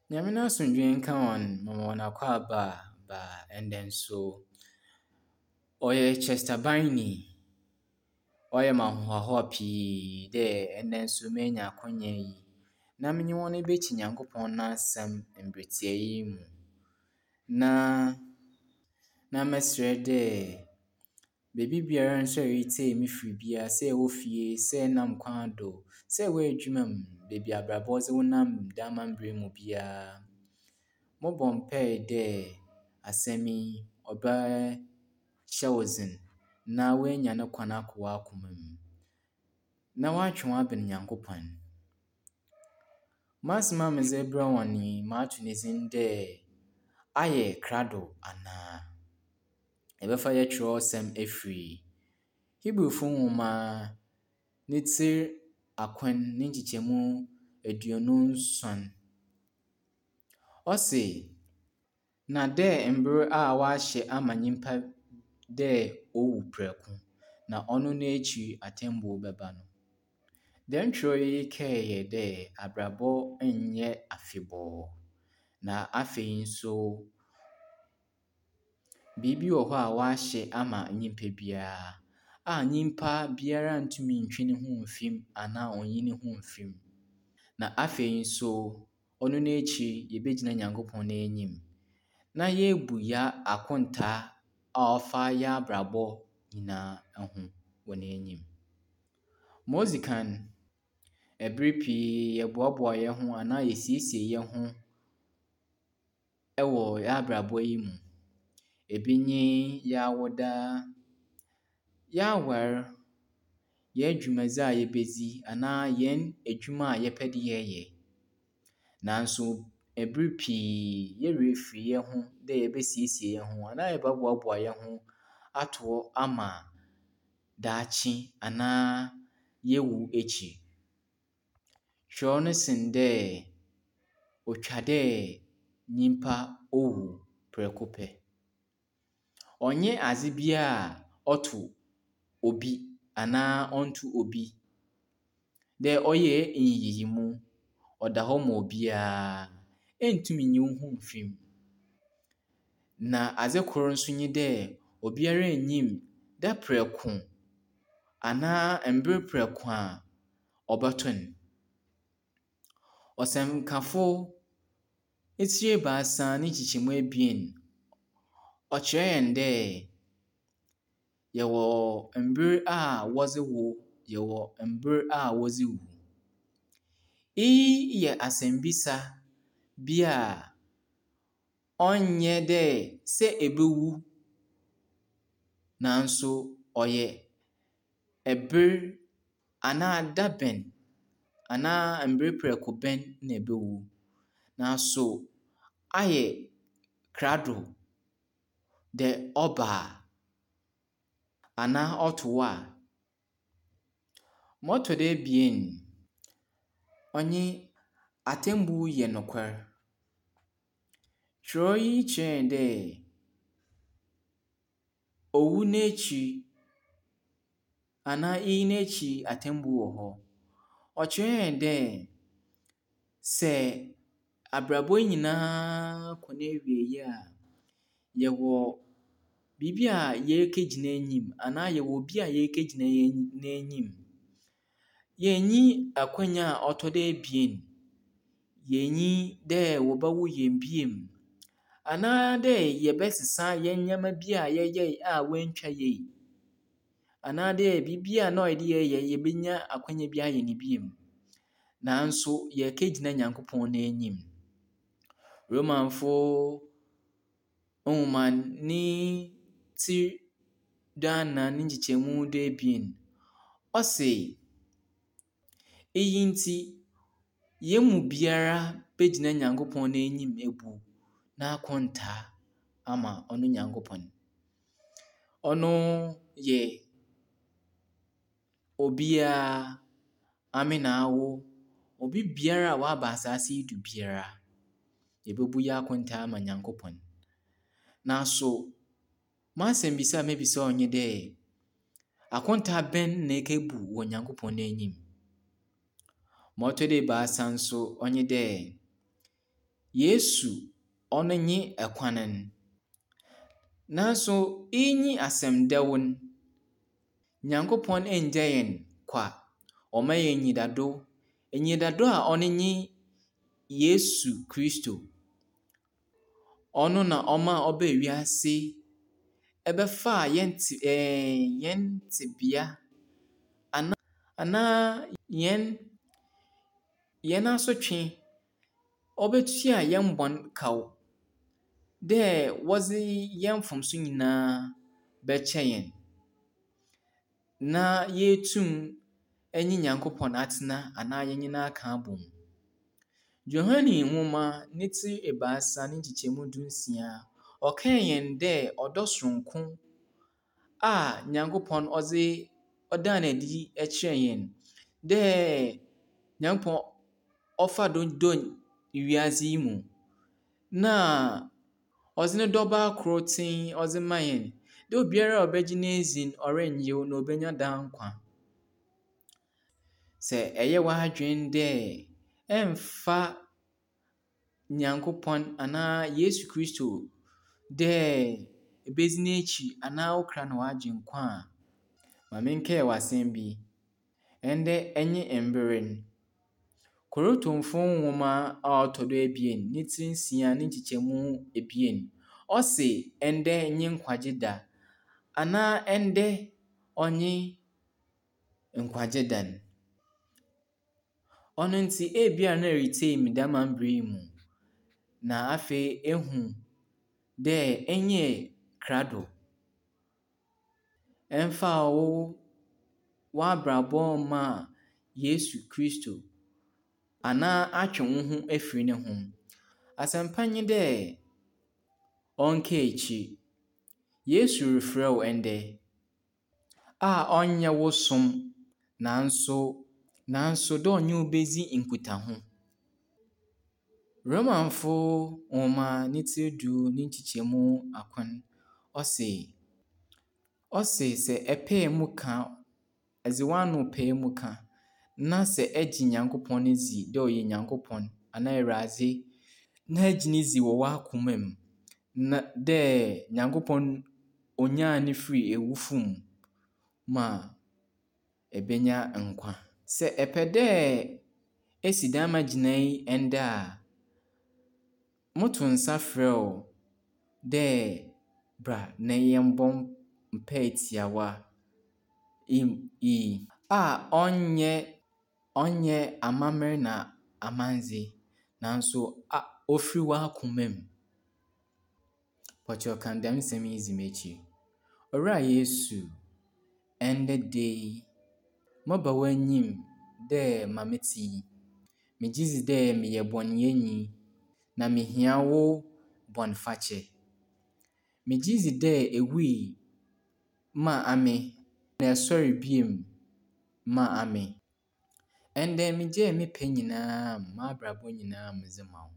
Nyame n'asomdwoe nka wɔn ma wɔn akɔ aba ba ɛndɛ nso ɔyɛ Chester Byney. Ɔyɛ me ahohoahoa pii dɛ ɛndɛ nso manya akwanya yi na menye wɔn abɛkyi Nyankopɔn n'asɛm mberetiɛ yi mu. Na mɛsrɛ dɛ baabi biara nso a ɛretie me firi biara, sɛ ɛwɔ fie, sɛ ɛnam kwan do, sɛ ɛwɔ adwuma mu, baabi abrabɔ dze wo nam da amambra mu biara, mobɔ mpae dɛ asɛm yi ɔbɛhyɛ wo dzen na woenya ne kwan akɔ w'akoma mu, na woatwe w'aben Nyankopɔn. M'asɛm a medze rebrɛ hɔn yi, mato ne dzin dɛ ayɛ krado anaa. Yɛbɛfa yɛkyerɛwsɛm efiri Hebrewfo nwoma ne tsir akron ne nkyekyɛmu 27. Ɔse, na dɛ mber a wɔahyɛ ama nyimpa dɛ owu prɛko, na ɔno n'ekyir atemmuo bɛba no. Dɛm nkyerɛw yi kae yɛ dɛ abrabɔ nnyɛ afebɔɔ, na afei nso biribi wɔ hɔ a wɔahyɛ ama nyimpa biara a nyimpa biara ntumi ntwe ne ho mfi mu anaa onnyi ne ho mfi mu. Na afei nso ɔno n'ekyir yebegyina Nyankopɔn n'enyim na yebu akontaa a ɔfa hɛn abrabɔ nyinaa ho wɔ n'enyim. Ma odzi kan, ber pii yɛboaboa hɛn ho anaa yesiesie hɛn ho wɔ hɛn abrabɔ yi mu. Ebi nye hɛn awoda, hɛn awar, hɛn dwumadzi a yebedzi anaa hɛn edwuma a yɛpɛ dɛ yɛyɛ. Nanso ber pii yɛwerɛ firi hɛn ho dɛ yebesiesie hɛn ho anaa yɛbɛboaboa hɛn ho ato hɔ ama daakye anaa yewu ekyir. Kyerɛw no sen dɛ otwa dɛ nyimpa owu prɛko pɛ. Ɔnnyɛ adze biara a ɔto obi anaa ɔnnto obi dɛ ɔyɛ nyiyimu, ɔda hɔ ma obiara, enntumi nnyi wo ho mfi mu. Na adze kor nso nye dɛ obiara nnyim da prɛko anaa mber prɛko a ɔbɔto no. Ɔsɛmkafo etsir ebiasa ne nkyekyɛmu 2 ɔkyerɛ hɛn dɛ yɛwɔ mber a wɔdze wo, yɛwɔ mber a wɔdze wu. Iyi yɛ asɛmbisa bi a ɔnnyɛ dɛ sɛ ebewu, nanso ɔyɛ ber anaa da bɛn anaa mber prɛko bɛn na ebewu. Nanso ayɛ krado dɛ ɔba a anaa ɔto wo a, ma ɔtɔ do 2, ɔnye atemmu yɛ nokwar. Kyerɛw yi kyerɛ hɛn dɛ owu n'ekyir anaa eyi n'ekyir atemmu wɔ hɔ. Ɔkyerɛ hɛn dɛ sɛ abrabɔ nyinaa kɔ n'ewieeɛ a, yɛwɔ biribi a yɛrekegyina enyim anaa yɛwɔ obi a yɛrekegyina n'enyim. Yenni akwanya a ɔtɔ do 2, yenni dɛ wɔbɛwo hɛn bio anaa dɛ yɛbɛsesa hɛn ndzɛmba bi a yɛyɛe a woenntwa yie, anaa dɛ biribi a na ɔyɛ dɛ yɛreyɛ yebenya akwanya bi ayɛ no bio. Nanso yɛrekegyina Nyankopɔn n'enyim. Romanfo nwoma ne tsir 14 ne nkyekyɛmu 12, ɔse, eyi ntsi hɛn mu biara begyina Nyankopɔn n'enyim ebu n'akontaa ama ɔno Nyankopɔn. Ɔno yɛ obiara, ame na awo, obi biara a ɔaba asaase yi do biara, yebebu hɛn akontaa ama Nyankopɔn. Nanso m'asɛmbisa a mebisa wo nye dɛ, akontaa bɛn na ekebu wɔ Nyankopɔn n'enyim? Ma ɔtɔ do 3 nso ɔnye dɛ Yesu ɔno nye ɛkwan no. Nanso ɛrenyi asɛmdɛw no, Nyankopɔn ɛngya yɛn kwa. Ɔma yɛn enyidado. Enyidado a ɔno nye Yesu Kristo. Ɔno na ɔmaa ɔbaa wiase ɛbɛfaa yɛn tebea anaa yɛn asotwe. Ɔbɛtua yɛn bɔn kaw dɛ wɔdze yɛn mfomso nyinaa bɛkyɛ yɛn na yɛtum nye Nyankopɔn atena anaa yɛn nyinaa aka abom. Yohane nwoma ne tsir 3 ne nkyekyɛmu 16 ɔkaa yɛn dɛ ɔdɔ sononko a Nyankopɔn ɔdaa no adi kyerɛɛ yɛn dɛ Nyankopɔn ɔfaa do dɔɔ wiase yi mu na ɔdze ne dɔ ba korotsenn ɔdze maa yɛn dɛ obiara a ɔbɛgye no edzi no ɔrennyew na obenya daa nkwa. Sɛ ɛyɛ w'adwen dɛ ɛmmfa Nyankopɔn anaa Yesu Kristo dɛ ebedzi n'ekyir anaa wo kra na w'agye nkwa a, ma menkaa wo asɛm bi. Ɛndɛ nye mber no, Korintomfo nwoma a ɔtɔ do 2 ne tsir 6 ne nkyekyɛmu 2 ɔse ɛndɛ nye nkwagye da anaa ɛndɛ ɔnye nkwagye da no. Ɔno ntsi ebia na ɛretsie me dɛm mber yi mu na afei ehu dɛ ɛnyɛ krado. Ɛmfaa w'abrabɔ mmaa Yesu Kristo anaa atwe wo ho efiri ne ho. Asɛmpa nye dɛ ɔnkaa ekyir. Yesu refrɛ wo ɛndɛ a ɔnnyɛ wo som nanso dɛ ɔnye wo bedzi nkitaho. Romafo nwoma ne tsir 10 ne nkyekyɛmu 1 ɔse sɛ ɛpae mu ka, ɛdze w'ano pae mu ka na sɛ ɛgye Nyankopɔn dzi dɛ ɔyɛ Nyankopɔn anaa Ewurade na ɛgye no dzi wɔ w'akoma mu na dɛ Nyankopɔn onyaa no fii ewufo mu ma ebenya nkwa. Sɛ ɛpɛ dɛ esi dɛm gyinae ɛndɛ a, moto nsa frɛ wo dɛ bra na yɛmbɔ mpae tiawa yi a ɔnnyɛ amammer na amandze nanso ofiri w'akoma mu. Pɔkyɛw kan dɛm nsɛm yi dzi m'ekyir. Owura Yesu, ɛndɛ da yi, mɛba w'enyim dɛ ma metse yi. Megye dzi dɛ meyɛ bɔneyɛnyi na mihia wo bɔnfakyɛ. Megye dzi dɛ ewui maa ame na ɛsɔr bio maa ame. Ɛndɛ megyae me pɛ nyinaa mu, m'abrabɔ nyinaa mu dze ma wo.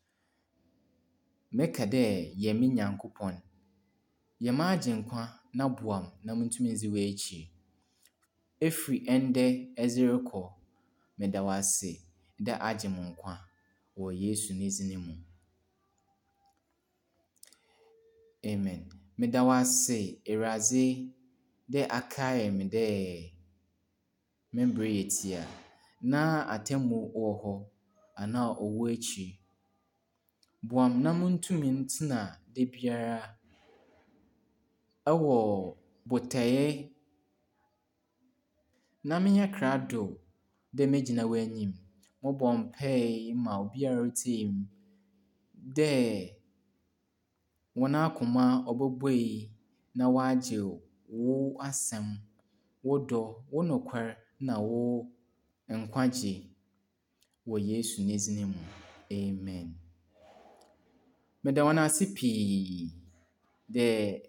Meka dɛ yɛ me Nyankopɔn. Yɛ m'agyenkwa na boa me na muntum ndzi w'ekyir. Efiri ɛndɛ dze rokɔ, meda wo ase dɛ agye me nkwa wɔ Yesu ne dzin mu. Amen. Meda wo ase, Ewurade, dɛ akae me dɛ me mber yɛ tsia na atemmu wɔ hɔ anaa ɔwɔ ekyir. Boa me na muntum ntsena dabiara ɛwɔ botae na menyɛ krado dɛ megyina w'enyim. Mobɔ mpae ma obiara a otsie me dɛ hɔn akoma ɔbɛbue na wɔagye wo asɛm, wo dɔ, wo nokwar na wo nkwagye wɔ Yesu ne dzin mu. Amen. Meda hɔn ase pii dɛ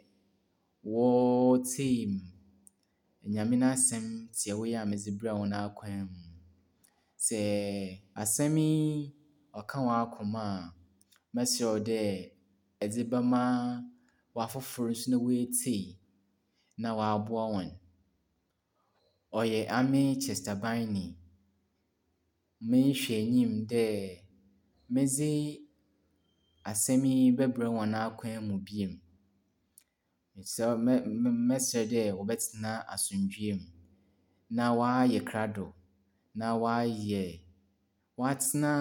wɔtsie me. Nyame n'asɛm tiawa yi a medze braa hɔn akwan mu. Sɛ asɛm yi ɔka w'akoma a, mɛserɛ wo dɛ ɛdze bɛma w'afofor nso na woetsie na wɔaboa hɔn. Ɔyɛ Ame Chester Byney. Merehwɛ enyim dɛ medze asɛm yi bɛbrɛ wɔn akwan mu bio. Mɛsrɛ dɛ wɔbɛtena asomdwoeɛ mu na wɔayɛ krado na wɔatena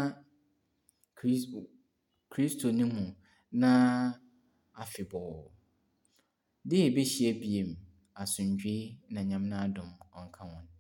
Kristo no mu na afebɔɔ. Da a yɛbɛhyia bio, asomdwoe na Nyame n'adom ɔnka wɔn.